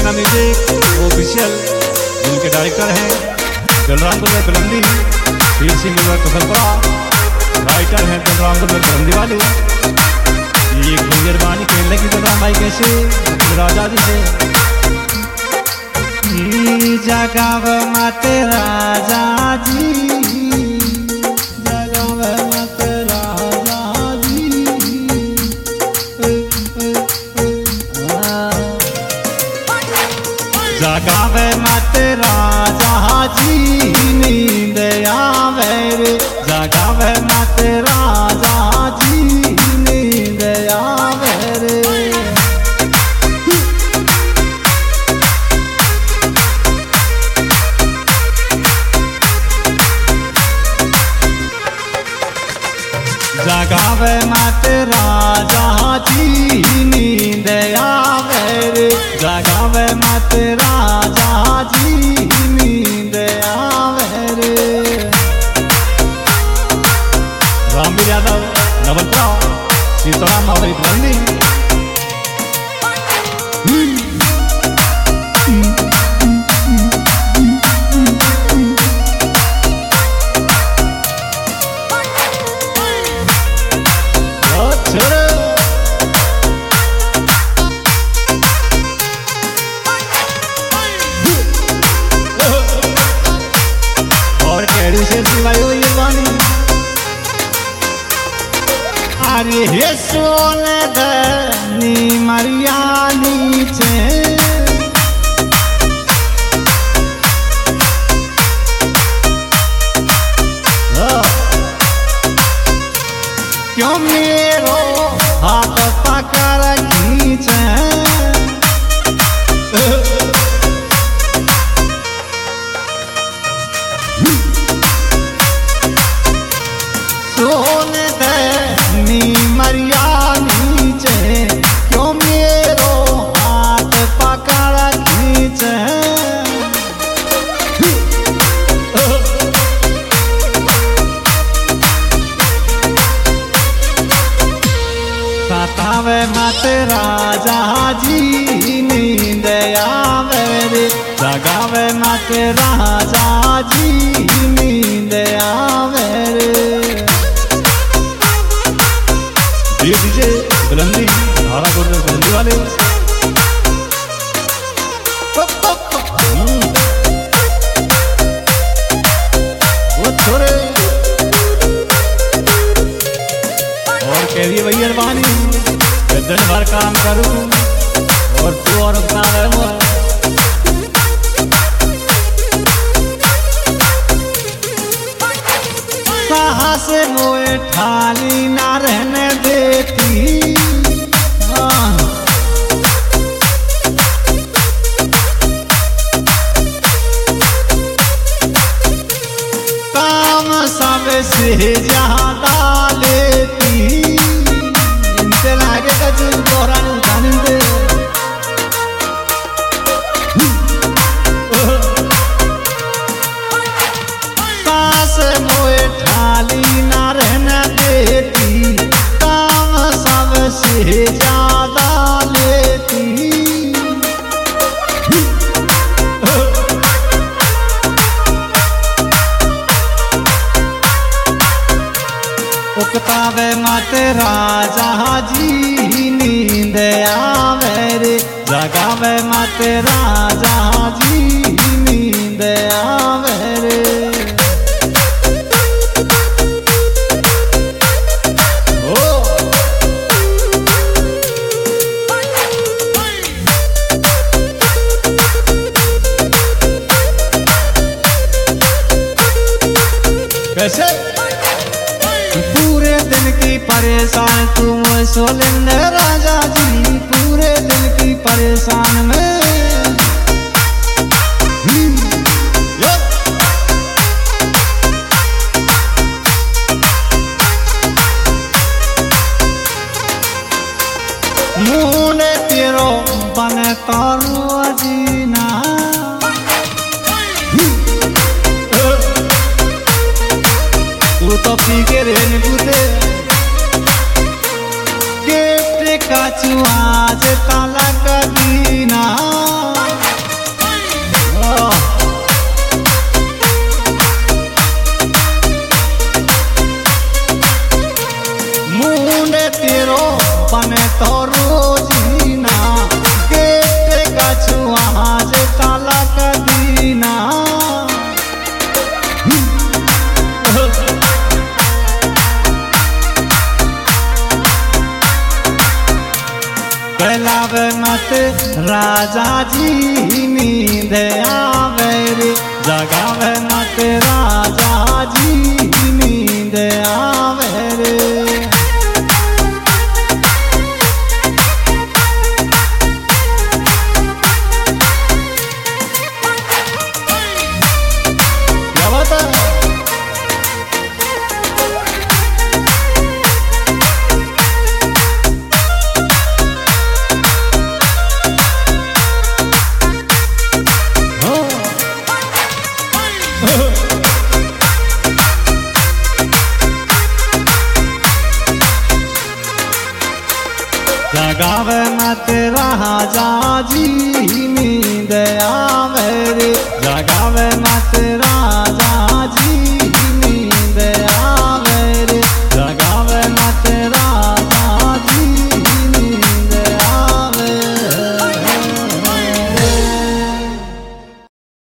Krishna music official, जिनके director हैं बलराम फिल्मदी, वीर सिंह कसलपुरा, राइटर हैं बलराम फिल्मदी वाले। ये गुंजरबानी खेलने की बलराम भाई कैसे राजा जी से जगाव मत राजा जी, जगाव मत राजा जी, जगाव मत राजा जी, नींद आवे रे, जगाव मत राजा जी, नींद आवे रे। जगावे मत राजा जी, नींद आवे रे, जगावे मत राजा जी, नींद आवे रे। रामवीर यादव नवलपुरा, सीताराम मावरी फिल्मदी। अरे हे सोने धनी मरिया नीचे, क्यों मेरो हाथ पकड़ खींचे, सोने धनी मरिया नीचे, क्यों मेरो हाथ पकड़ खींचे। सतावे मत राजा जी, नींद आवे रे, जगावे मत राजा जी, नींद आवे रे। डीजे बुलंदी, धारा गुरु बुलंदी वाले। वो छोरे और कह रही भैया बानी दिन भर काम करूं और तू और अपना रहो। साहस मोए ठाली ना रहने देती, काम सबसे ज्यादा लेती, इनसे लागे कचू तोरा नहीं दे। सास मोए ठाली ना रहने देती, काम सबसे ज्यादा लेती। उकतावे मत राजा जी, नींद आवे रे, जगावे मत राजा जी, नींद आवे रे। कैसे पूरे दिन की परेशान तुम सोलेंगे राजा जी, पूरे दिन की परेशान में मुँह तेरो बने तारू अजीना, तू तो पी के रेन बुते, गिफ्ट का चुआज ताला कदीना। राजा जी नींद आवे रे, जगावे मत राजा जी नींद आवे रे। क्या बात है? जगावे मत राजा जी नींद आवे रे, जगावे मत राजा